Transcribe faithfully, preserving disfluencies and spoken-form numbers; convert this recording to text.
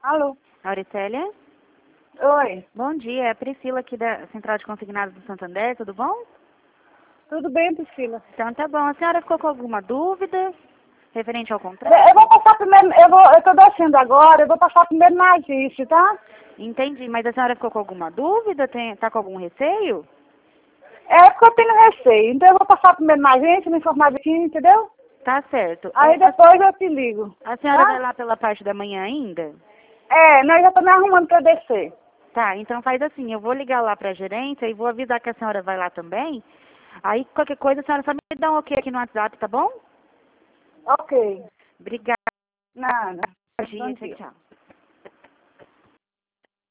Alô? Auricélia? Oi, Bom dia, é a Priscila aqui da Central de Consignados do Santander, tudo bom? tudo bem, Priscila? Então tá bom. A senhora ficou com alguma dúvida referente ao contrato? Eu vou passar primeiro, eu vou, eu tô descendo agora, eu vou passar primeiro na agência, tá? Entendi, mas a senhora ficou com alguma dúvida? Tem, tá com algum receio? É porque eu tenho receio, então eu vou passar primeiro na agência, me informar aqui, entendeu? Tá certo. Aí É, depois eu te ligo, a, a senhora tá? vai lá pela parte da manhã ainda? É, nós já estamos arrumando pra descer. Tá, então faz assim, eu vou ligar lá pra gerência e vou avisar que a senhora vai lá também. Aí qualquer coisa a senhora só me dá um ok aqui no WhatsApp, tá bom? Ok, Obrigada. nada. Bom Bom dia, tchau, dia. tchau.